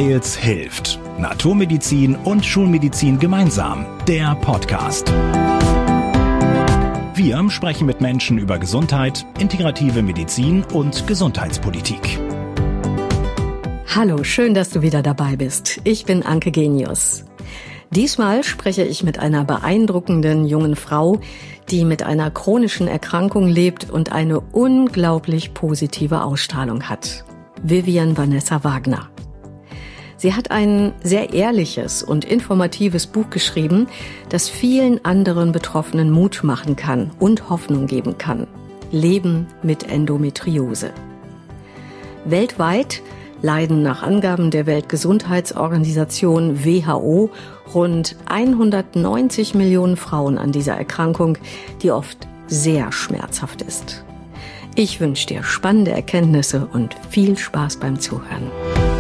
Weils hilft. Naturmedizin und Schulmedizin gemeinsam. Der Podcast. Wir sprechen mit Menschen über Gesundheit, integrative Medizin und Gesundheitspolitik. Hallo, schön, dass du wieder dabei bist. Ich bin Anke Genius. Diesmal spreche ich mit einer beeindruckenden jungen Frau, die mit einer chronischen Erkrankung lebt und eine unglaublich positive Ausstrahlung hat. Vivian Vanessa Wagner. Sie hat ein sehr ehrliches und informatives Buch geschrieben, das vielen anderen Betroffenen Mut machen kann und Hoffnung geben kann. Leben mit Endometriose. Weltweit leiden nach Angaben der Weltgesundheitsorganisation WHO rund 190 Millionen Frauen an dieser Erkrankung, die oft sehr schmerzhaft ist. Ich wünsche dir spannende Erkenntnisse und viel Spaß beim Zuhören.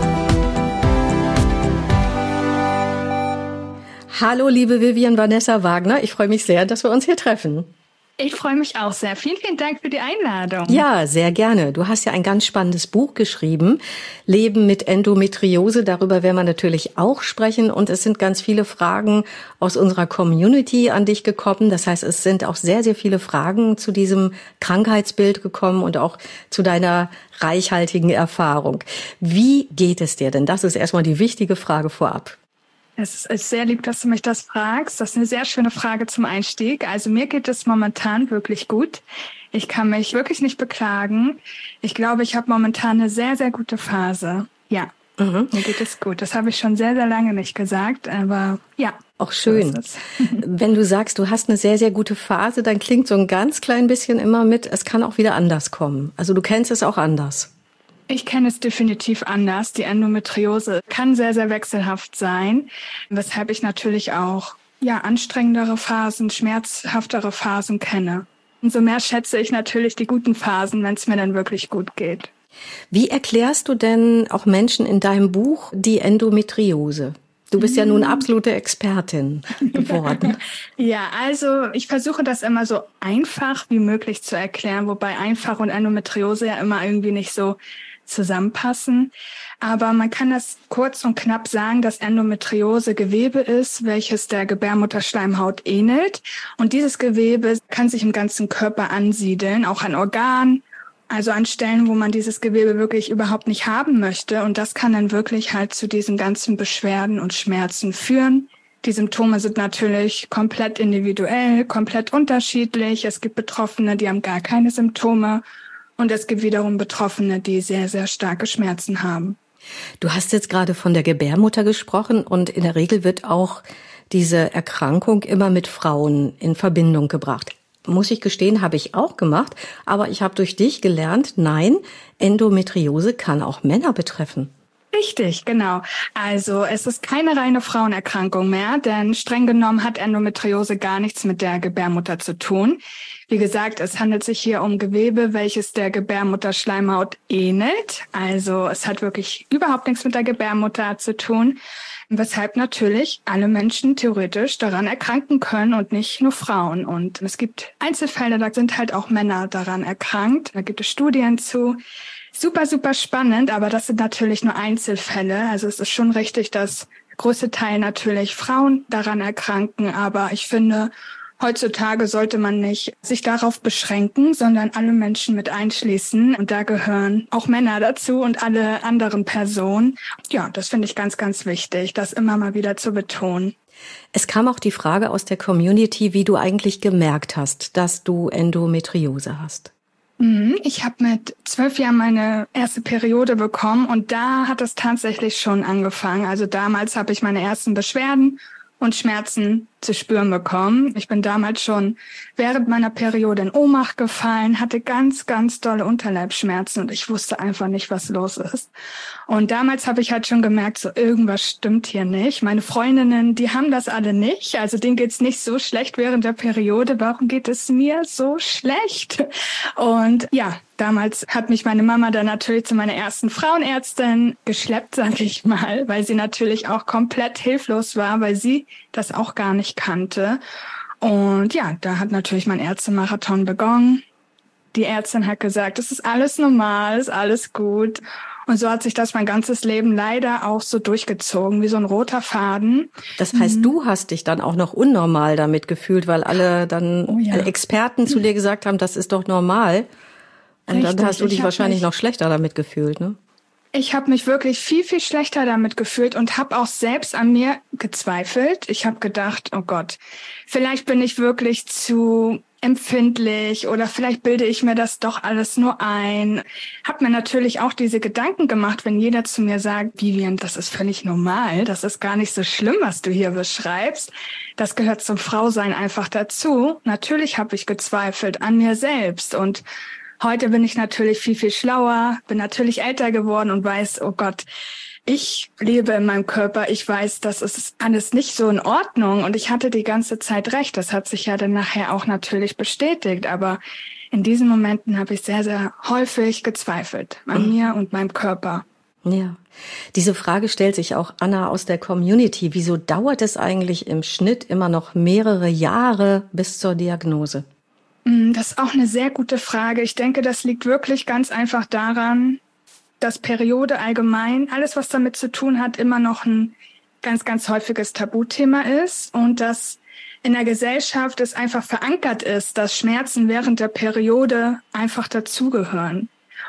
Hallo, liebe Vivian Vanessa Wagner. Ich freue mich sehr, dass wir uns hier treffen. Ich freue mich auch sehr. Vielen, vielen Dank für die Einladung. Ja, sehr gerne. Du hast ja ein ganz spannendes Buch geschrieben, Leben mit Endometriose. Darüber werden wir natürlich auch sprechen. Und es sind ganz viele Fragen aus unserer Community an dich gekommen. Das heißt, es sind auch sehr, sehr viele Fragen zu diesem Krankheitsbild gekommen und auch zu deiner reichhaltigen Erfahrung. Wie geht es dir denn? Das ist erstmal die wichtige Frage vorab. Es ist sehr lieb, dass du mich das fragst. Das ist eine sehr schöne Frage zum Einstieg. Also mir geht es momentan wirklich gut. Ich kann mich wirklich nicht beklagen. Ich glaube, ich habe momentan eine sehr, sehr gute Phase. Ja, Mir geht es gut. Das habe ich schon sehr, sehr lange nicht gesagt, aber ja. Auch schön. So wenn du sagst, du hast eine sehr, sehr gute Phase, dann klingt so ein ganz klein bisschen immer mit, es kann auch wieder anders kommen. Also du kennst es auch anders. Ich kenne es definitiv anders. Die Endometriose kann sehr, sehr wechselhaft sein, weshalb ich natürlich auch anstrengendere Phasen, schmerzhaftere Phasen kenne. Umso mehr schätze ich natürlich die guten Phasen, wenn es mir dann wirklich gut geht. Wie erklärst du denn auch Menschen in deinem Buch die Endometriose? Du bist ja nun absolute Expertin geworden. Ja, also ich versuche das immer so einfach wie möglich zu erklären, wobei einfach und Endometriose ja immer irgendwie nicht so zusammenpassen. Aber man kann das kurz und knapp sagen, dass Endometriose Gewebe ist, welches der Gebärmutterschleimhaut ähnelt. Und dieses Gewebe kann sich im ganzen Körper ansiedeln, auch an Organen, also an Stellen, wo man dieses Gewebe wirklich überhaupt nicht haben möchte. Und das kann dann wirklich halt zu diesen ganzen Beschwerden und Schmerzen führen. Die Symptome sind natürlich komplett individuell, komplett unterschiedlich. Es gibt Betroffene, die haben gar keine Symptome. Und es gibt wiederum Betroffene, die sehr, sehr starke Schmerzen haben. Du hast jetzt gerade von der Gebärmutter gesprochen und in der Regel wird auch diese Erkrankung immer mit Frauen in Verbindung gebracht. Muss ich gestehen, habe ich auch gemacht, aber ich habe durch dich gelernt, nein, Endometriose kann auch Männer betreffen. Richtig, genau. Also es ist keine reine Frauenerkrankung mehr, denn streng genommen hat Endometriose gar nichts mit der Gebärmutter zu tun. Wie gesagt, es handelt sich hier um Gewebe, welches der Gebärmutterschleimhaut ähnelt. Also es hat wirklich überhaupt nichts mit der Gebärmutter zu tun, weshalb natürlich alle Menschen theoretisch daran erkranken können und nicht nur Frauen. Und es gibt Einzelfälle, da sind halt auch Männer daran erkrankt. Da gibt es Studien zu. Super, super spannend, aber das sind natürlich nur Einzelfälle. Also es ist schon richtig, dass der größte Teil natürlich Frauen daran erkranken. Aber ich finde, heutzutage sollte man nicht sich darauf beschränken, sondern alle Menschen mit einschließen. Und da gehören auch Männer dazu und alle anderen Personen. Ja, das finde ich ganz, ganz wichtig, das immer mal wieder zu betonen. Es kam auch die Frage aus der Community, wie du eigentlich gemerkt hast, dass du Endometriose hast. Ich habe mit 12 Jahren meine erste Periode bekommen und da hat es tatsächlich schon angefangen. Also damals habe ich meine ersten Beschwerden und Schmerzen zu spüren bekommen. Ich bin damals schon während meiner Periode in Ohnmacht gefallen, hatte ganz, ganz dolle Unterleibsschmerzen und ich wusste einfach nicht, was los ist. Und damals habe ich halt schon gemerkt, so irgendwas stimmt hier nicht. Meine Freundinnen, die haben das alle nicht. Also denen geht's nicht so schlecht während der Periode. Warum geht es mir so schlecht? Und ja, damals hat mich meine Mama dann natürlich zu meiner ersten Frauenärztin geschleppt, sage ich mal, weil sie natürlich auch komplett hilflos war, weil sie das auch gar nicht kannte. Und ja, da hat natürlich mein Ärztemarathon begonnen. Die Ärztin hat gesagt, es ist alles normal, ist alles gut. Und so hat sich das mein ganzes Leben leider auch so durchgezogen, wie so ein roter Faden. Das heißt, du hast dich dann auch noch unnormal damit gefühlt, weil alle dann Experten zu dir gesagt haben, das ist doch normal. Und richtig, dann hast du dich wahrscheinlich noch schlechter damit gefühlt, ne? Ich habe mich wirklich viel, viel schlechter damit gefühlt und habe auch selbst an mir gezweifelt. Ich habe gedacht, oh Gott, vielleicht bin ich wirklich zu empfindlich oder vielleicht bilde ich mir das doch alles nur ein. Hab mir natürlich auch diese Gedanken gemacht, wenn jeder zu mir sagt, Vivian, das ist völlig normal, das ist gar nicht so schlimm, was du hier beschreibst. Das gehört zum Frausein einfach dazu. Natürlich habe ich gezweifelt an mir selbst und heute bin ich natürlich viel, viel schlauer, bin natürlich älter geworden und weiß, oh Gott, ich lebe in meinem Körper, ich weiß, das ist alles nicht so in Ordnung und ich hatte die ganze Zeit recht. Das hat sich ja dann nachher auch natürlich bestätigt, aber in diesen Momenten habe ich sehr, sehr häufig gezweifelt an mir und meinem Körper. Ja, diese Frage stellt sich auch Anna aus der Community. Wieso dauert es eigentlich im Schnitt immer noch mehrere Jahre bis zur Diagnose? Das ist auch eine sehr gute Frage. Ich denke, das liegt wirklich ganz einfach daran, dass Periode allgemein, alles was damit zu tun hat, immer noch ein ganz, ganz häufiges Tabuthema ist und dass in der Gesellschaft es einfach verankert ist, dass Schmerzen während der Periode einfach dazugehören.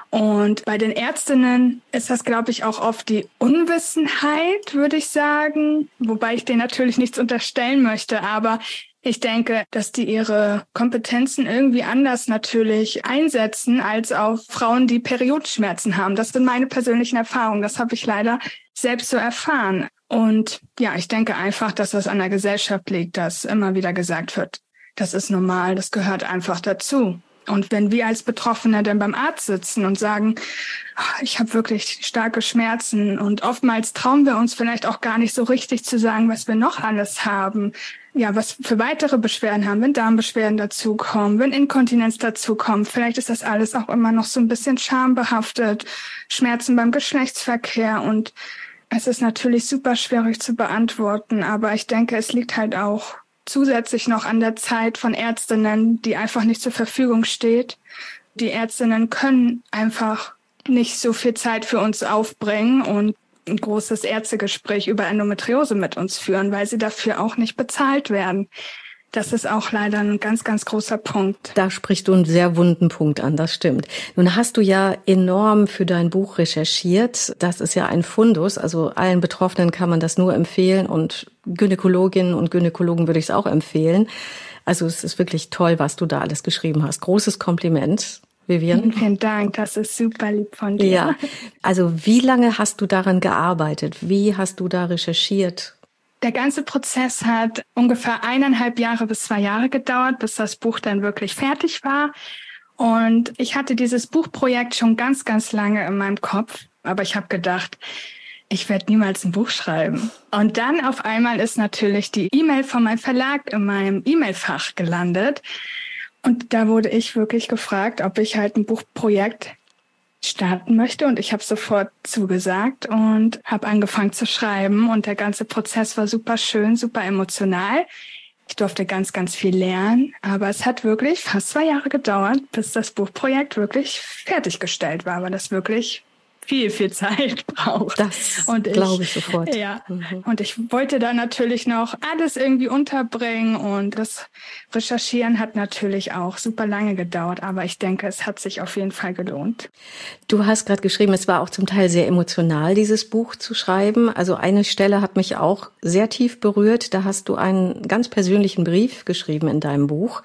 Und bei den Ärztinnen ist das, glaube ich, auch oft die Unwissenheit, würde ich sagen, wobei ich denen natürlich nichts unterstellen möchte, aber ich denke, dass die ihre Kompetenzen irgendwie anders natürlich einsetzen als auf Frauen, die Periodenschmerzen haben. Das sind meine persönlichen Erfahrungen. Das habe ich leider selbst so erfahren. Und ja, ich denke einfach, dass das an der Gesellschaft liegt, dass immer wieder gesagt wird, das ist normal, das gehört einfach dazu. Und wenn wir als Betroffene dann beim Arzt sitzen und sagen, ich habe wirklich starke Schmerzen und oftmals trauen wir uns vielleicht auch gar nicht so richtig zu sagen, was wir noch alles haben, ja, was für weitere Beschwerden haben, wenn Darmbeschwerden dazukommen, wenn Inkontinenz dazukommt. Vielleicht ist das alles auch immer noch so ein bisschen schambehaftet, Schmerzen beim Geschlechtsverkehr und es ist natürlich super schwierig zu beantworten, aber ich denke, es liegt halt auch zusätzlich noch an der Zeit von Ärztinnen, die einfach nicht zur Verfügung steht. Die Ärztinnen können einfach nicht so viel Zeit für uns aufbringen und ein großes Ärztegespräch über Endometriose mit uns führen, weil sie dafür auch nicht bezahlt werden. Das ist auch leider ein ganz, ganz großer Punkt. Da sprichst du einen sehr wunden Punkt an, das stimmt. Nun hast du ja enorm für dein Buch recherchiert. Das ist ja ein Fundus, also allen Betroffenen kann man das nur empfehlen und Gynäkologinnen und Gynäkologen würde ich es auch empfehlen. Also es ist wirklich toll, was du da alles geschrieben hast. Großes Kompliment, Vivian. Vielen Dank, das ist super lieb von dir. Ja, also wie lange hast du daran gearbeitet? Wie hast du da recherchiert? Der ganze Prozess hat ungefähr 1,5 Jahre bis 2 Jahre gedauert, bis das Buch dann wirklich fertig war. Und ich hatte dieses Buchprojekt schon ganz, ganz lange in meinem Kopf. Aber ich habe gedacht, ich werde niemals ein Buch schreiben. Und dann auf einmal ist natürlich die E-Mail von meinem Verlag in meinem E-Mail-Fach gelandet. Und da wurde ich wirklich gefragt, ob ich halt ein Buchprojekt starten möchte und ich habe sofort zugesagt und habe angefangen zu schreiben und der ganze Prozess war super schön, super emotional. Ich durfte ganz, ganz viel lernen, aber es hat wirklich fast 2 Jahre gedauert, bis das Buchprojekt wirklich fertiggestellt war, weil das wirklich viel, viel Zeit braucht. Das glaube ich sofort. Ja, und ich wollte da natürlich noch alles irgendwie unterbringen und das Recherchieren hat natürlich auch super lange gedauert, aber ich denke, es hat sich auf jeden Fall gelohnt. Du hast gerade geschrieben, es war auch zum Teil sehr emotional, dieses Buch zu schreiben. Also eine Stelle hat mich auch sehr tief berührt. Da hast du einen ganz persönlichen Brief geschrieben in deinem Buch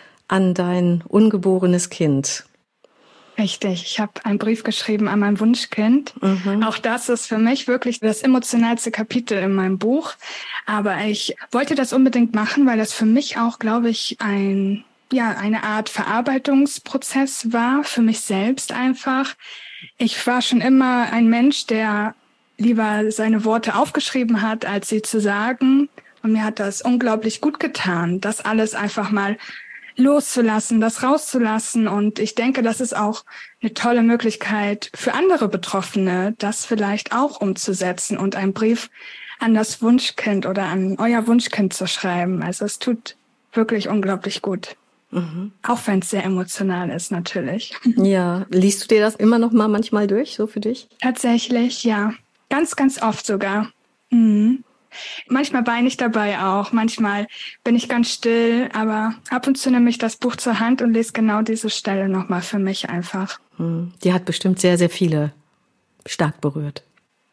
an dein ungeborenes Kind. Richtig, ich habe einen Brief geschrieben an mein Wunschkind. Auch das ist für mich wirklich das emotionalste Kapitel in meinem Buch. Aber ich wollte das unbedingt machen, weil das für mich auch, glaube ich, eine Art Verarbeitungsprozess war, für mich selbst einfach. Ich war schon immer ein Mensch, der lieber seine Worte aufgeschrieben hat, als sie zu sagen. Und mir hat das unglaublich gut getan, das alles einfach mal loszulassen, das rauszulassen. Und ich denke, das ist auch eine tolle Möglichkeit für andere Betroffene, das vielleicht auch umzusetzen und einen Brief an das Wunschkind oder an euer Wunschkind zu schreiben. Also es tut wirklich unglaublich gut. Auch wenn es sehr emotional ist, natürlich. Ja, liest du dir das immer noch mal manchmal durch, so für dich? Tatsächlich, ja. Ganz, ganz oft sogar. Mhm. Manchmal weine ich dabei auch. Manchmal bin ich ganz still, aber ab und zu nehme ich das Buch zur Hand und lese genau diese Stelle nochmal für mich einfach. Die hat bestimmt sehr, sehr viele stark berührt.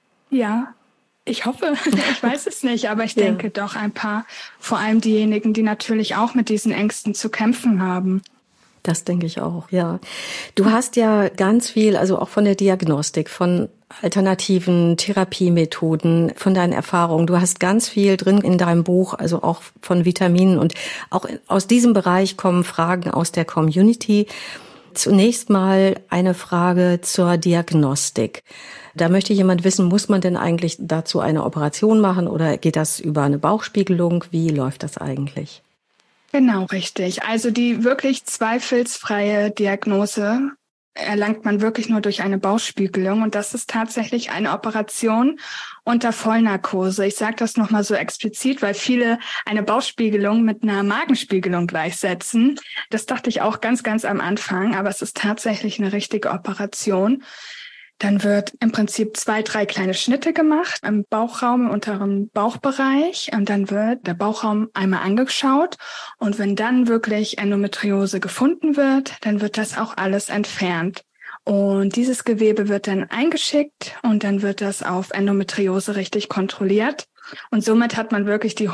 Ja, ich hoffe. Ich weiß es nicht, aber ich denke doch ein paar. Vor allem diejenigen, die natürlich auch mit diesen Ängsten zu kämpfen haben. Das denke ich auch, ja. Du hast ja ganz viel, also auch von der Diagnostik, von alternativen Therapiemethoden, von deinen Erfahrungen. Du hast ganz viel drin in deinem Buch, also auch von Vitaminen. Und auch aus diesem Bereich kommen Fragen aus der Community. Zunächst mal eine Frage zur Diagnostik. Da möchte jemand wissen, muss man denn eigentlich dazu eine Operation machen oder geht das über eine Bauchspiegelung? Wie läuft das eigentlich? Genau, richtig. Also die wirklich zweifelsfreie Diagnose erlangt man wirklich nur durch eine Bauchspiegelung. Und das ist tatsächlich eine Operation unter Vollnarkose. Ich sage das nochmal so explizit, weil viele eine Bauchspiegelung mit einer Magenspiegelung gleichsetzen. Das dachte ich auch ganz, ganz am Anfang. Aber es ist tatsächlich eine richtige Operation. Dann wird im Prinzip 2, 3 kleine Schnitte gemacht im Bauchraum, im unteren Bauchbereich. Und dann wird der Bauchraum einmal angeschaut. Und wenn dann wirklich Endometriose gefunden wird, dann wird das auch alles entfernt. Und dieses Gewebe wird dann eingeschickt und dann wird das auf Endometriose richtig kontrolliert. Und somit hat man wirklich die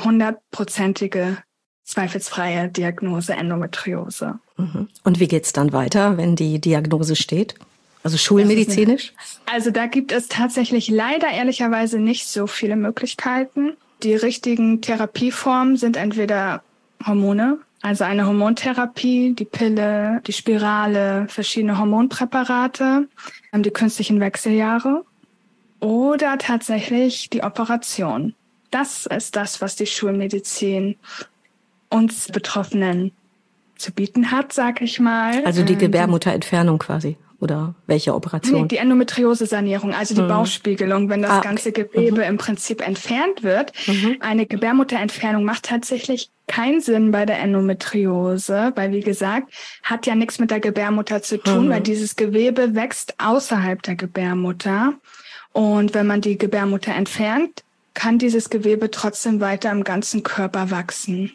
100%ige zweifelsfreie Diagnose Endometriose. Und wie geht's dann weiter, wenn die Diagnose steht? Also schulmedizinisch? Also da gibt es tatsächlich leider ehrlicherweise nicht so viele Möglichkeiten. Die richtigen Therapieformen sind entweder Hormone, also eine Hormontherapie, die Pille, die Spirale, verschiedene Hormonpräparate, die künstlichen Wechseljahre oder tatsächlich die Operation. Das ist das, was die Schulmedizin uns Betroffenen zu bieten hat, sag ich mal. Also die Gebärmutterentfernung quasi. Oder welche Operation? Nee, die Endometriose-Sanierung, also die Bauchspiegelung, wenn das ganze Gewebe im Prinzip entfernt wird. Eine Gebärmutterentfernung macht tatsächlich keinen Sinn bei der Endometriose, weil wie gesagt, hat ja nichts mit der Gebärmutter zu tun, weil dieses Gewebe wächst außerhalb der Gebärmutter. Und wenn man die Gebärmutter entfernt, kann dieses Gewebe trotzdem weiter im ganzen Körper wachsen.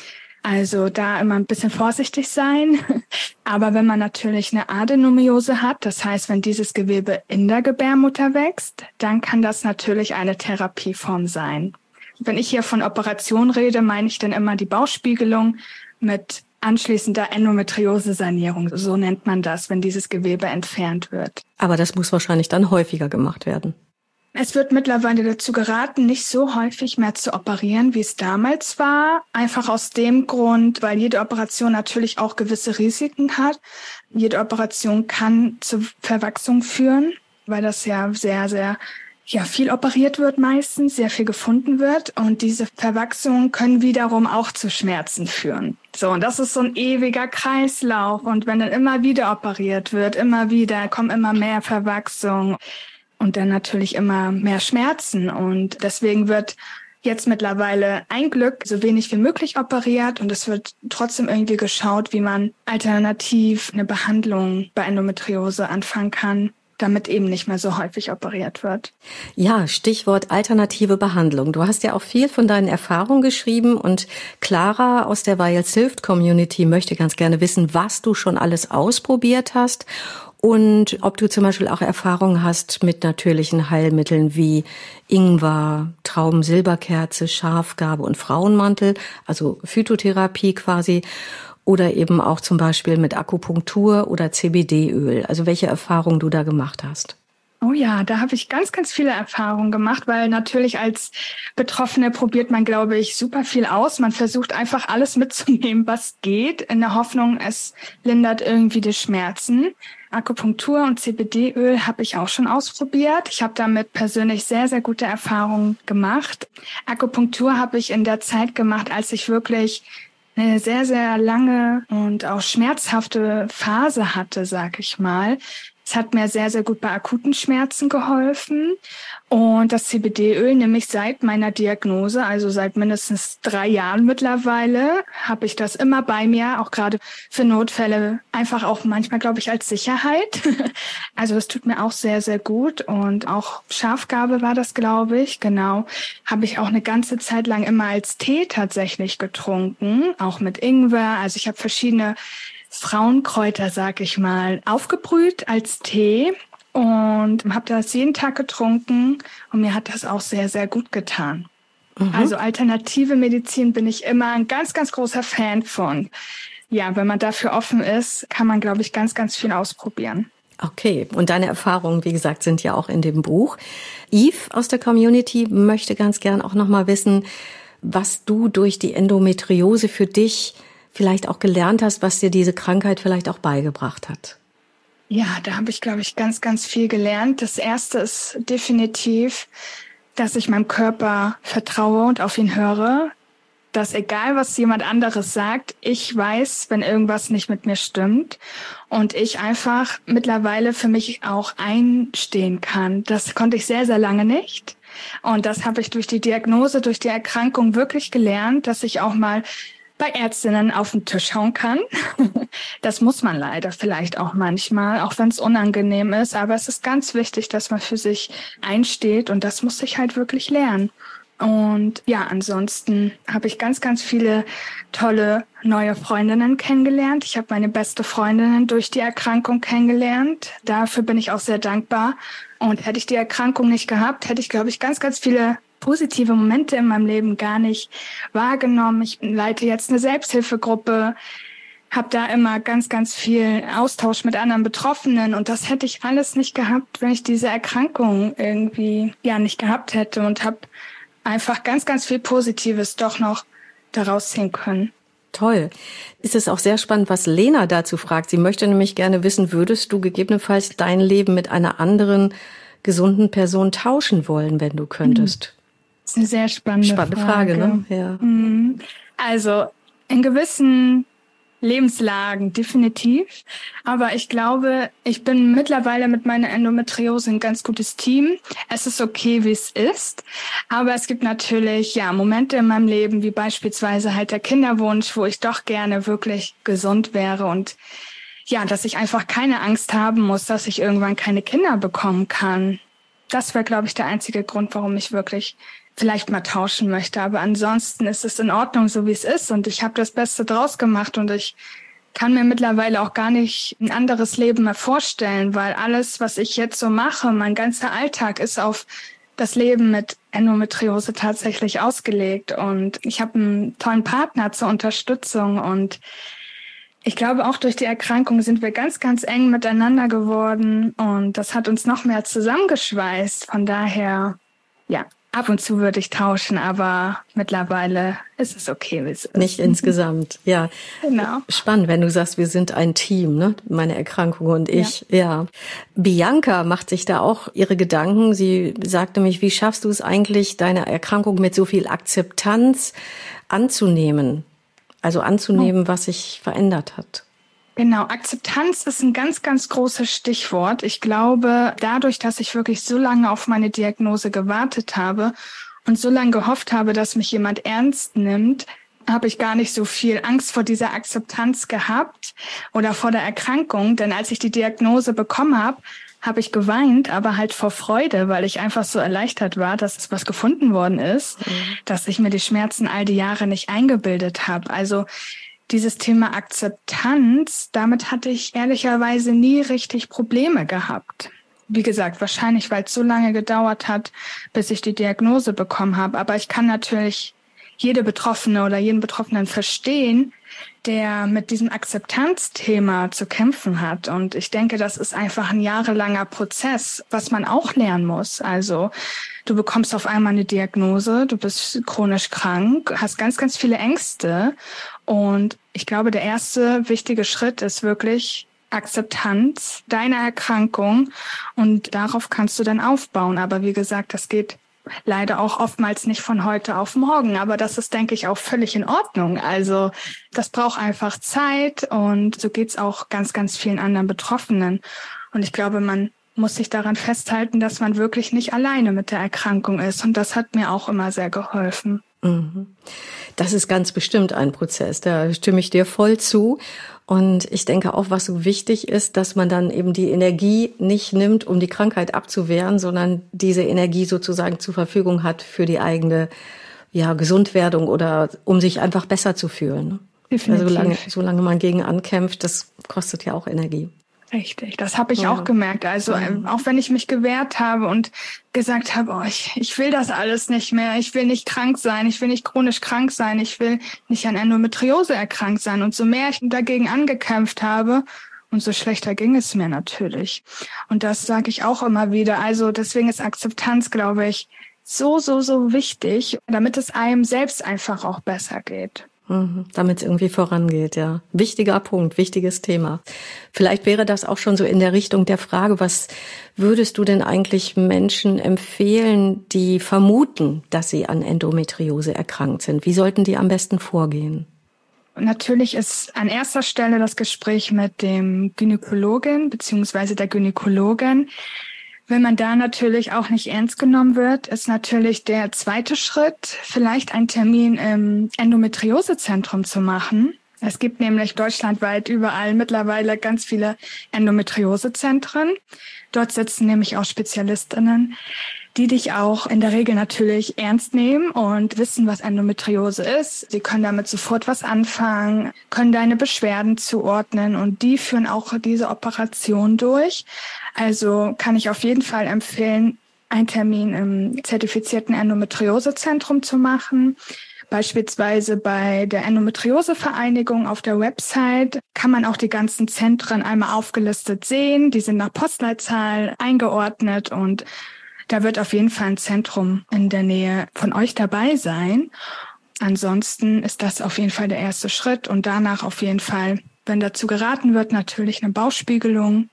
Also da immer ein bisschen vorsichtig sein. Aber wenn man natürlich eine Adenomiose hat, das heißt, wenn dieses Gewebe in der Gebärmutter wächst, dann kann das natürlich eine Therapieform sein. Wenn ich hier von Operation rede, meine ich dann immer die Bauchspiegelung mit anschließender Endometriose-Sanierung. So nennt man das, wenn dieses Gewebe entfernt wird. Aber das muss wahrscheinlich dann häufiger gemacht werden. Es wird mittlerweile dazu geraten, nicht so häufig mehr zu operieren, wie es damals war. Einfach aus dem Grund, weil jede Operation natürlich auch gewisse Risiken hat. Jede Operation kann zu Verwachsung führen, weil das ja sehr, sehr viel operiert wird meistens, sehr viel gefunden wird. Und diese Verwachsungen können wiederum auch zu Schmerzen führen. So, und das ist so ein ewiger Kreislauf. Und wenn dann immer wieder operiert wird, immer wieder, kommen immer mehr Verwachsungen. Und dann natürlich immer mehr Schmerzen. Und deswegen wird jetzt mittlerweile ein Glück so wenig wie möglich operiert. Und es wird trotzdem irgendwie geschaut, wie man alternativ eine Behandlung bei Endometriose anfangen kann, damit eben nicht mehr so häufig operiert wird. Ja, Stichwort alternative Behandlung. Du hast ja auch viel von deinen Erfahrungen geschrieben und Clara aus der Weils Hilft Community möchte ganz gerne wissen, was du schon alles ausprobiert hast und ob du zum Beispiel auch Erfahrungen hast mit natürlichen Heilmitteln wie Ingwer, Traubensilberkerze, Schafgarbe und Frauenmantel, also Phytotherapie quasi. Oder eben auch zum Beispiel mit Akupunktur oder CBD-Öl. Also welche Erfahrungen du da gemacht hast? Oh ja, da habe ich ganz, ganz viele Erfahrungen gemacht, weil natürlich als Betroffene probiert man, glaube ich, super viel aus. Man versucht einfach alles mitzunehmen, was geht, in der Hoffnung, es lindert irgendwie die Schmerzen. Akupunktur und CBD-Öl habe ich auch schon ausprobiert. Ich habe damit persönlich sehr, sehr gute Erfahrungen gemacht. Akupunktur habe ich in der Zeit gemacht, als ich wirklich eine sehr, sehr lange und auch schmerzhafte Phase hatte, sag ich mal. Es hat mir sehr, sehr gut bei akuten Schmerzen geholfen. Und das CBD-Öl nehme ich seit meiner Diagnose, also seit mindestens 3 Jahren mittlerweile, habe ich das immer bei mir, auch gerade für Notfälle, einfach auch manchmal, glaube ich, als Sicherheit. Also das tut mir auch sehr, sehr gut. Und auch Schafgarbe war das, glaube ich, genau. Habe ich auch eine ganze Zeit lang immer als Tee tatsächlich getrunken, auch mit Ingwer. Also ich habe verschiedene Frauenkräuter, sag ich mal, aufgebrüht als Tee und habe das jeden Tag getrunken und mir hat das auch sehr, sehr gut getan. Also alternative Medizin bin ich immer ein ganz, ganz großer Fan von. Ja, wenn man dafür offen ist, kann man, glaube ich, ganz, ganz viel ausprobieren. Okay, und deine Erfahrungen, wie gesagt, sind ja auch in dem Buch. Yves aus der Community möchte ganz gern auch noch mal wissen, was du durch die Endometriose für dich vielleicht auch gelernt hast, was dir diese Krankheit vielleicht auch beigebracht hat. Ja, da habe ich, glaube ich, ganz, ganz viel gelernt. Das Erste ist definitiv, dass ich meinem Körper vertraue und auf ihn höre, dass egal, was jemand anderes sagt, ich weiß, wenn irgendwas nicht mit mir stimmt und ich einfach mittlerweile für mich auch einstehen kann. Das konnte ich sehr, sehr lange nicht. Und das habe ich durch die Diagnose, durch die Erkrankung wirklich gelernt, dass ich auch mal bei Ärztinnen auf den Tisch hauen kann. Das muss man leider vielleicht auch manchmal, auch wenn es unangenehm ist. Aber es ist ganz wichtig, dass man für sich einsteht und das muss ich halt wirklich lernen. Und ja, ansonsten habe ich ganz, ganz viele tolle neue Freundinnen kennengelernt. Ich habe meine beste Freundin durch die Erkrankung kennengelernt. Dafür bin ich auch sehr dankbar. Und hätte ich die Erkrankung nicht gehabt, hätte ich, glaube ich, ganz, ganz viele positive Momente in meinem Leben gar nicht wahrgenommen. Ich leite jetzt eine Selbsthilfegruppe, habe da immer ganz, ganz viel Austausch mit anderen Betroffenen und das hätte ich alles nicht gehabt, wenn ich diese Erkrankung irgendwie nicht gehabt hätte und habe einfach ganz, ganz viel Positives doch noch daraus ziehen können. Toll. Ist es auch sehr spannend, was Lena dazu fragt. Sie möchte nämlich gerne wissen, würdest du gegebenenfalls dein Leben mit einer anderen gesunden Person tauschen wollen, wenn du könntest? Das ist eine sehr spannende Frage, ne? Ja. Also in gewissen Lebenslagen definitiv. Aber ich glaube, ich bin mittlerweile mit meiner Endometriose ein ganz gutes Team. Es ist okay, wie es ist. Aber es gibt natürlich Momente in meinem Leben, wie beispielsweise halt der Kinderwunsch, wo ich doch gerne wirklich gesund wäre und dass ich einfach keine Angst haben muss, dass ich irgendwann keine Kinder bekommen kann. Das wäre, glaube ich, der einzige Grund, warum ich wirklich vielleicht mal tauschen möchte. Aber ansonsten ist es in Ordnung, so wie es ist. Und ich habe das Beste draus gemacht. Und ich kann mir mittlerweile auch gar nicht ein anderes Leben mehr vorstellen, weil alles, was ich jetzt so mache, mein ganzer Alltag ist auf das Leben mit Endometriose tatsächlich ausgelegt. Und ich habe einen tollen Partner zur Unterstützung. Und ich glaube, auch durch die Erkrankung sind wir ganz, ganz eng miteinander geworden. Und das hat uns noch mehr zusammengeschweißt. Von daher, ab und zu würde ich tauschen, aber mittlerweile ist es okay, wie es ist. Nicht insgesamt, ja. Genau. Spannend, wenn du sagst, wir sind ein Team, ne? Meine Erkrankung und ich, ja. Bianca macht sich da auch ihre Gedanken. Sie sagt nämlich, wie schaffst du es eigentlich, deine Erkrankung mit so viel Akzeptanz anzunehmen? Also anzunehmen, was sich verändert hat. Genau, Akzeptanz ist ein ganz, ganz großes Stichwort. Ich glaube, dadurch, dass ich wirklich so lange auf meine Diagnose gewartet habe und so lange gehofft habe, dass mich jemand ernst nimmt, habe ich gar nicht so viel Angst vor dieser Akzeptanz gehabt oder vor der Erkrankung. Denn als ich die Diagnose bekommen habe, habe ich geweint, aber halt vor Freude, weil ich einfach so erleichtert war, dass es was gefunden worden ist, dass ich mir die Schmerzen all die Jahre nicht eingebildet habe. Also dieses Thema Akzeptanz, damit hatte ich ehrlicherweise nie richtig Probleme gehabt. Wie gesagt, wahrscheinlich, weil es so lange gedauert hat, bis ich die Diagnose bekommen habe. Aber ich kann natürlich jede Betroffene oder jeden Betroffenen verstehen, der mit diesem Akzeptanzthema zu kämpfen hat. Und ich denke, das ist einfach ein jahrelanger Prozess, was man auch lernen muss. Also du bekommst auf einmal eine Diagnose, du bist chronisch krank, hast ganz, ganz viele Ängste. Und ich glaube, der erste wichtige Schritt ist wirklich Akzeptanz deiner Erkrankung. Und darauf kannst du dann aufbauen. Aber wie gesagt, das geht leider auch oftmals nicht von heute auf morgen. Aber das ist, denke ich, auch völlig in Ordnung. Also das braucht einfach Zeit und so geht's auch ganz, ganz vielen anderen Betroffenen. Und ich glaube, man muss sich daran festhalten, dass man wirklich nicht alleine mit der Erkrankung ist. Und das hat mir auch immer sehr geholfen. Das ist ganz bestimmt ein Prozess, da stimme ich dir voll zu. Und ich denke auch, was so wichtig ist, dass man dann eben die Energie nicht nimmt, um die Krankheit abzuwehren, sondern diese Energie sozusagen zur Verfügung hat für die eigene Gesundwerdung oder um sich einfach besser zu fühlen. Definitiv. Also solange man gegen ankämpft, das kostet ja auch Energie. Richtig, das habe ich auch gemerkt. Also auch wenn ich mich gewehrt habe und gesagt habe, ich will das alles nicht mehr, ich will nicht krank sein, ich will nicht chronisch krank sein, ich will nicht an Endometriose erkrankt sein. Und so mehr ich dagegen angekämpft habe, umso schlechter ging es mir natürlich. Und das sage ich auch immer wieder. Also deswegen ist Akzeptanz, glaube ich, so wichtig, damit es einem selbst einfach auch besser geht. Damit es irgendwie vorangeht, ja. Wichtiger Punkt, wichtiges Thema. Vielleicht wäre das auch schon so in der Richtung der Frage, was würdest du denn eigentlich Menschen empfehlen, die vermuten, dass sie an Endometriose erkrankt sind? Wie sollten die am besten vorgehen? Natürlich ist an erster Stelle das Gespräch mit dem Gynäkologen bzw. der Gynäkologin. Wenn man da natürlich auch nicht ernst genommen wird, ist natürlich der zweite Schritt, vielleicht einen Termin im Endometriosezentrum zu machen. Es gibt nämlich deutschlandweit überall mittlerweile ganz viele Endometriosezentren. Dort sitzen nämlich auch Spezialistinnen, die dich auch in der Regel natürlich ernst nehmen und wissen, was Endometriose ist. Sie können damit sofort was anfangen, können deine Beschwerden zuordnen und die führen auch diese Operation durch. Also kann ich auf jeden Fall empfehlen, einen Termin im zertifizierten Endometriosezentrum zu machen. Beispielsweise bei der Endometriosevereinigung auf der Website kann man auch die ganzen Zentren einmal aufgelistet sehen. Die sind nach Postleitzahl eingeordnet und da wird auf jeden Fall ein Zentrum in der Nähe von euch dabei sein. Ansonsten ist das auf jeden Fall der erste Schritt und danach auf jeden Fall, wenn dazu geraten wird, natürlich eine Bauchspiegelung,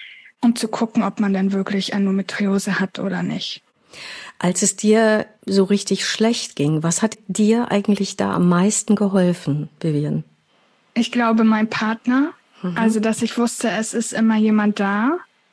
um zu gucken, ob man dann wirklich Endometriose hat oder nicht. Als es dir so richtig schlecht ging, was hat dir eigentlich da am meisten geholfen, Vivian? Ich glaube, mein Partner. Also, dass ich wusste, es ist immer jemand da.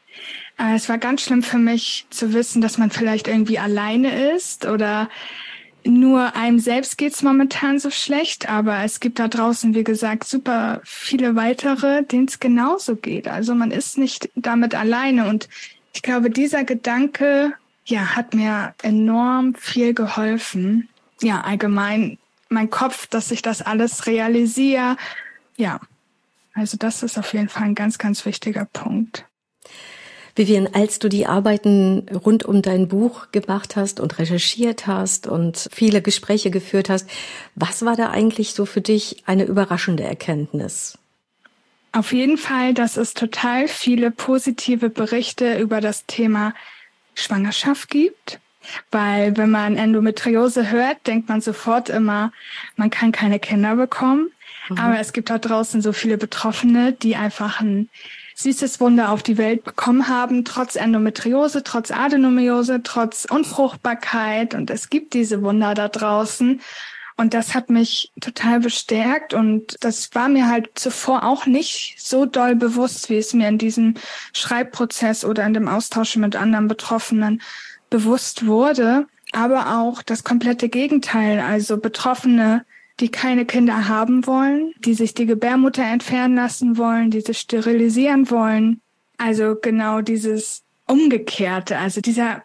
Es war ganz schlimm für mich zu wissen, dass man vielleicht irgendwie alleine ist oder nur einem selbst geht's momentan so schlecht. Aber es gibt da draußen, wie gesagt, super viele weitere, denen es genauso geht. Also man ist nicht damit alleine. Und ich glaube, dieser Gedanke, hat mir enorm viel geholfen. Ja, allgemein mein Kopf, dass ich das alles realisiere. Ja, also das ist auf jeden Fall ein ganz, ganz wichtiger Punkt. Vivian, als du die Arbeiten rund um dein Buch gemacht hast und recherchiert hast und viele Gespräche geführt hast, was war da eigentlich so für dich eine überraschende Erkenntnis? Auf jeden Fall, dass es total viele positive Berichte über das Thema Schwangerschaft gibt. Weil wenn man Endometriose hört, denkt man sofort immer, man kann keine Kinder bekommen. Aber es gibt da draußen so viele Betroffene, die einfach ein süßes Wunder auf die Welt bekommen haben, trotz Endometriose, trotz Adenomiose, trotz Unfruchtbarkeit. Und es gibt diese Wunder da draußen. Und das hat mich total bestärkt. Und das war mir halt zuvor auch nicht so doll bewusst, wie es mir in diesem Schreibprozess oder in dem Austausch mit anderen Betroffenen bewusst wurde. Aber auch das komplette Gegenteil, also Betroffene, die keine Kinder haben wollen, die sich die Gebärmutter entfernen lassen wollen, die sich sterilisieren wollen. Also genau dieses Umgekehrte, also dieser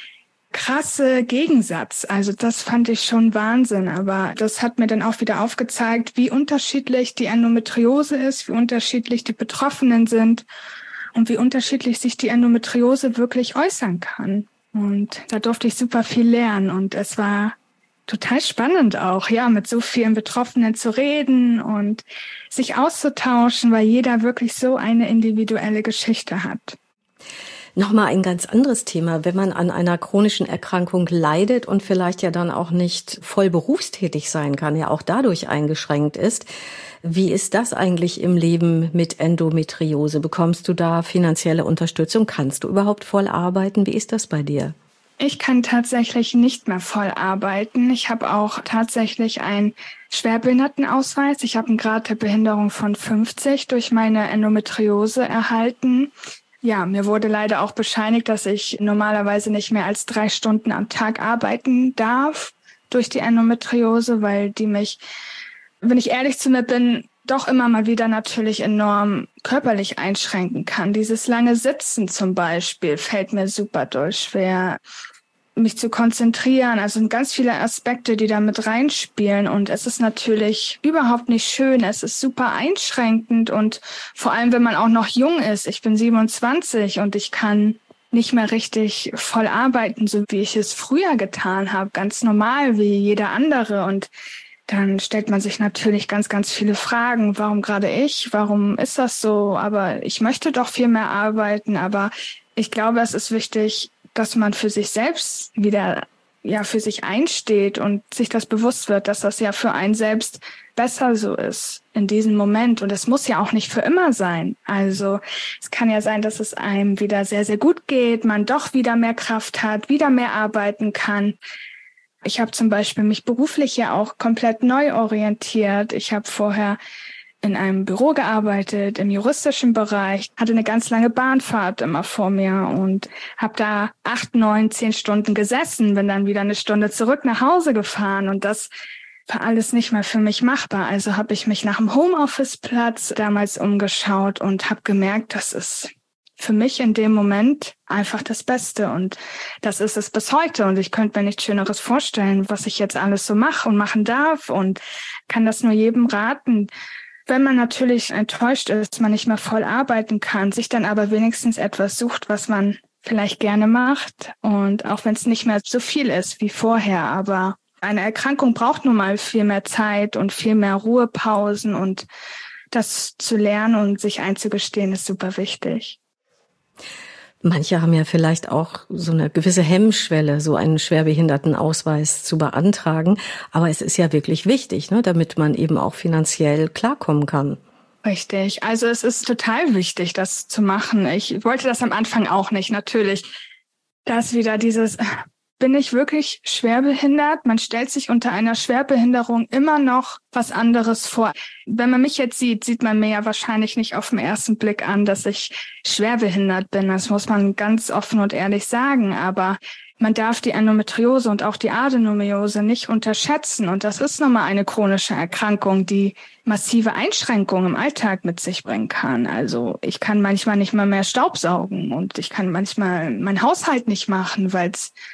krasse Gegensatz. Also das fand ich schon Wahnsinn. Aber das hat mir dann auch wieder aufgezeigt, wie unterschiedlich die Endometriose ist, wie unterschiedlich die Betroffenen sind und wie unterschiedlich sich die Endometriose wirklich äußern kann. Und da durfte ich super viel lernen und es war total spannend auch, mit so vielen Betroffenen zu reden und sich auszutauschen, weil jeder wirklich so eine individuelle Geschichte hat. Nochmal ein ganz anderes Thema, wenn man an einer chronischen Erkrankung leidet und vielleicht ja dann auch nicht voll berufstätig sein kann, ja auch dadurch eingeschränkt ist. Wie ist das eigentlich im Leben mit Endometriose? Bekommst du da finanzielle Unterstützung? Kannst du überhaupt voll arbeiten? Wie ist das bei dir? Ich kann tatsächlich nicht mehr voll arbeiten. Ich habe auch tatsächlich einen Schwerbehindertenausweis. Ich habe einen Grad der Behinderung von 50 durch meine Endometriose erhalten. Ja, mir wurde leider auch bescheinigt, dass ich normalerweise nicht mehr als 3 Stunden am Tag arbeiten darf durch die Endometriose, weil die mich, wenn ich ehrlich zu mir bin, doch immer mal wieder natürlich enorm körperlich einschränken kann. Dieses lange Sitzen zum Beispiel fällt mir super doll schwer, mich zu konzentrieren. Also sind ganz viele Aspekte, die da mit reinspielen. Und es ist natürlich überhaupt nicht schön. Es ist super einschränkend. Und vor allem, wenn man auch noch jung ist. Ich bin 27 und ich kann nicht mehr richtig voll arbeiten, so wie ich es früher getan habe. Ganz normal, wie jeder andere. Und dann stellt man sich natürlich ganz, ganz viele Fragen. Warum gerade ich? Warum ist das so? Aber ich möchte doch viel mehr arbeiten. Aber ich glaube, es ist wichtig, dass man für sich selbst wieder für sich einsteht und sich das bewusst wird, dass das ja für einen selbst besser so ist in diesem Moment. Und es muss ja auch nicht für immer sein. Also es kann ja sein, dass es einem wieder sehr, sehr gut geht, man doch wieder mehr Kraft hat, wieder mehr arbeiten kann. Ich habe zum Beispiel mich beruflich ja auch komplett neu orientiert. Ich habe vorher in einem Büro gearbeitet, im juristischen Bereich, hatte eine ganz lange Bahnfahrt immer vor mir und habe da 8, 9, 10 Stunden gesessen, bin dann wieder eine Stunde zurück nach Hause gefahren und das war alles nicht mehr für mich machbar. Also habe ich mich nach dem Homeoffice-Platz damals umgeschaut und habe gemerkt, das ist für mich in dem Moment einfach das Beste und das ist es bis heute und ich könnte mir nichts Schöneres vorstellen, was ich jetzt alles so mache und machen darf und kann das nur jedem raten. Wenn man natürlich enttäuscht ist, man nicht mehr voll arbeiten kann, sich dann aber wenigstens etwas sucht, was man vielleicht gerne macht. Und auch wenn es nicht mehr so viel ist wie vorher, aber eine Erkrankung braucht nun mal viel mehr Zeit und viel mehr Ruhepausen und das zu lernen und sich einzugestehen ist super wichtig. Manche haben ja vielleicht auch so eine gewisse Hemmschwelle, so einen Schwerbehindertenausweis zu beantragen. Aber es ist ja wirklich wichtig, ne, damit man eben auch finanziell klarkommen kann. Richtig. Also es ist total wichtig, das zu machen. Ich wollte das am Anfang auch nicht, natürlich. Da ist wieder dieses, bin ich wirklich schwerbehindert? Man stellt sich unter einer Schwerbehinderung immer noch was anderes vor. Wenn man mich jetzt sieht, sieht man mir ja wahrscheinlich nicht auf den ersten Blick an, dass ich schwerbehindert bin. Das muss man ganz offen und ehrlich sagen. Aber man darf die Endometriose und auch die Adenomiose nicht unterschätzen. Und das ist nochmal eine chronische Erkrankung, die massive Einschränkungen im Alltag mit sich bringen kann. Also ich kann manchmal nicht mal mehr Staubsaugen und ich kann manchmal meinen Haushalt nicht machen, weil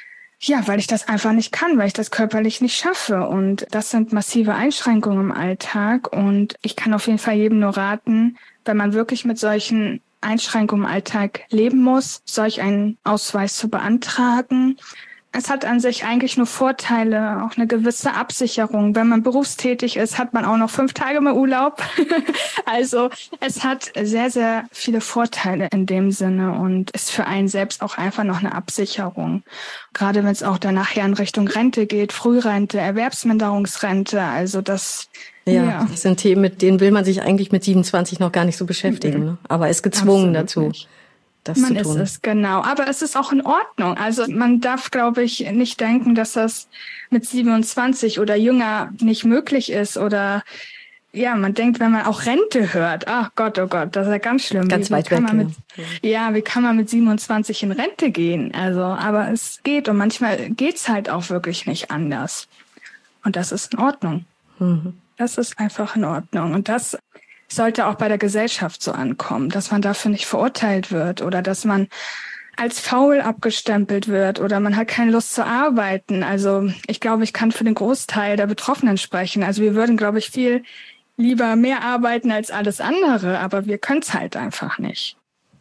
ich das einfach nicht kann, weil ich das körperlich nicht schaffe. Und das sind massive Einschränkungen im Alltag. Und ich kann auf jeden Fall jedem nur raten, wenn man wirklich mit solchen Einschränkungen im Alltag leben muss, solch einen Ausweis zu beantragen. Es hat an sich eigentlich nur Vorteile, auch eine gewisse Absicherung. Wenn man berufstätig ist, hat man auch noch 5 Tage mehr Urlaub. Also es hat sehr, sehr viele Vorteile in dem Sinne und ist für einen selbst auch einfach noch eine Absicherung. Gerade wenn es auch dann nachher in Richtung Rente geht, Frührente, Erwerbsminderungsrente, also das... Ja, das sind Themen, mit denen will man sich eigentlich mit 27 noch gar nicht so beschäftigen, ne? Aber ist gezwungen dazu. Nicht. Das man zu tun. ist es, genau. Aber es ist auch in Ordnung. Also man darf, glaube ich, nicht denken, dass das mit 27 oder jünger nicht möglich ist. Oder man denkt, wenn man auch Rente hört, ach Gott, oh Gott, das ist ja ganz schlimm. Ganz weit weg. Wie kann man mit 27 in Rente gehen? Also, aber es geht und manchmal geht's halt auch wirklich nicht anders. Und das ist in Ordnung. Mhm. Das ist einfach in Ordnung. Und das sollte auch bei der Gesellschaft so ankommen, dass man dafür nicht verurteilt wird oder dass man als faul abgestempelt wird oder man hat keine Lust zu arbeiten. Also ich glaube, ich kann für den Großteil der Betroffenen sprechen. Also wir würden, glaube ich, viel lieber mehr arbeiten als alles andere, aber wir können es halt einfach nicht.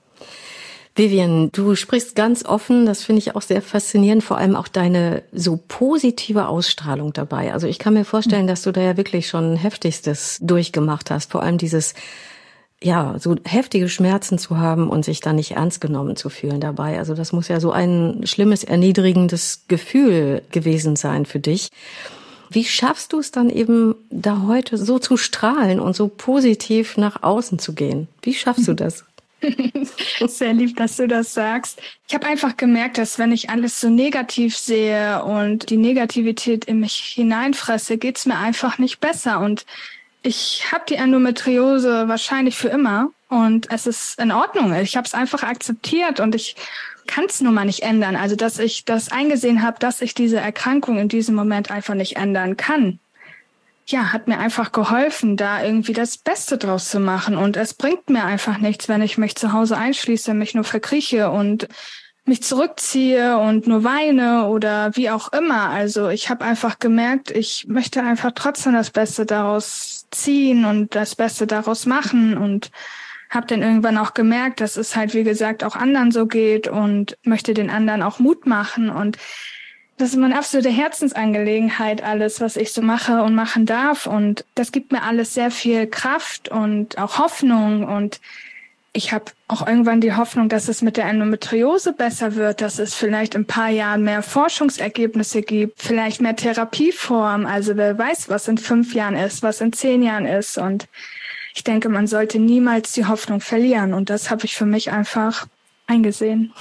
Vivian, du sprichst ganz offen, das finde ich auch sehr faszinierend, vor allem auch deine so positive Ausstrahlung dabei. Also ich kann mir vorstellen, dass du da ja wirklich schon Heftigstes durchgemacht hast, vor allem dieses, so heftige Schmerzen zu haben und sich dann nicht ernst genommen zu fühlen dabei. Also das muss ja so ein schlimmes, erniedrigendes Gefühl gewesen sein für dich. Wie schaffst du es dann eben, da heute so zu strahlen und so positiv nach außen zu gehen? Wie schaffst du das? Sehr lieb, dass du das sagst. Ich habe einfach gemerkt, dass wenn ich alles so negativ sehe und die Negativität in mich hineinfresse, geht's mir einfach nicht besser. Und ich habe die Endometriose wahrscheinlich für immer. und es ist in Ordnung. Ich habe es einfach akzeptiert und ich kann es nun mal nicht ändern. Also, dass ich das eingesehen habe, dass ich diese Erkrankung in diesem Moment einfach nicht ändern kann. Ja, hat mir einfach geholfen, da irgendwie das Beste draus zu machen. Und es bringt mir einfach nichts, wenn ich mich zu Hause einschließe, mich nur verkrieche und mich zurückziehe und nur weine oder wie auch immer. Also ich habe einfach gemerkt, ich möchte einfach trotzdem das Beste daraus ziehen und das Beste daraus machen und habe dann irgendwann auch gemerkt, dass es halt, wie gesagt, auch anderen so geht und möchte den anderen auch Mut machen. Und das ist meine absolute Herzensangelegenheit, alles, was ich so mache und machen darf. Und das gibt mir alles sehr viel Kraft und auch Hoffnung. Und ich habe auch irgendwann die Hoffnung, dass es mit der Endometriose besser wird, dass es vielleicht in ein paar Jahren mehr Forschungsergebnisse gibt, vielleicht mehr Therapieformen. Also wer weiß, was in 5 Jahren ist, was in 10 Jahren ist. Und ich denke, man sollte niemals die Hoffnung verlieren. Und das habe ich für mich einfach eingesehen.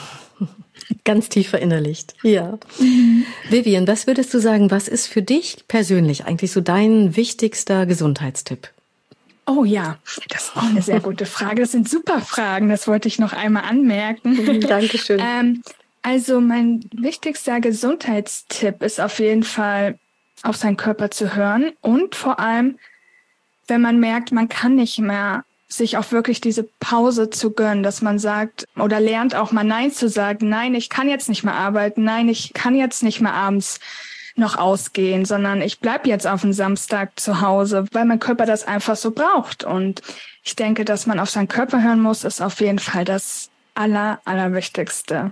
Ganz tief verinnerlicht. Ja. Vivian, was würdest du sagen, was ist für dich persönlich eigentlich so dein wichtigster Gesundheitstipp? Oh ja, das ist auch eine sehr gute Frage. Das sind super Fragen, das wollte ich noch einmal anmerken. Dankeschön. Also mein wichtigster Gesundheitstipp ist auf jeden Fall, auf seinen Körper zu hören und vor allem, wenn man merkt, man kann nicht mehr, sich auch wirklich diese Pause zu gönnen, dass man sagt oder lernt auch mal Nein zu sagen. Nein, ich kann jetzt nicht mehr arbeiten. Nein, ich kann jetzt nicht mehr abends noch ausgehen, sondern ich bleib jetzt auf den Samstag zu Hause, weil mein Körper das einfach so braucht. Und ich denke, dass man auf seinen Körper hören muss, ist auf jeden Fall das Allerwichtigste.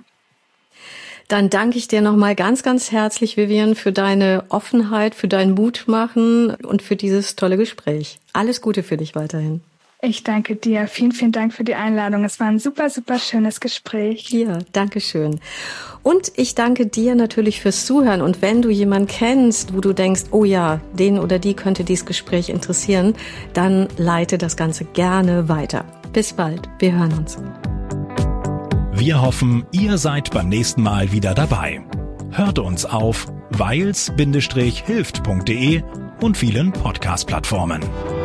Dann danke ich dir nochmal ganz, ganz herzlich, Vivian, für deine Offenheit, für dein Mutmachen und für dieses tolle Gespräch. Alles Gute für dich weiterhin. Ich danke dir. Vielen, vielen Dank für die Einladung. Es war ein super, super schönes Gespräch. Ja, danke schön. Und ich danke dir natürlich fürs Zuhören. Und wenn du jemanden kennst, wo du denkst, oh ja, den oder die könnte dieses Gespräch interessieren, dann leite das Ganze gerne weiter. Bis bald. Wir hören uns. Wir hoffen, ihr seid beim nächsten Mal wieder dabei. Hört uns auf weils-hilft.de und vielen Podcast-Plattformen.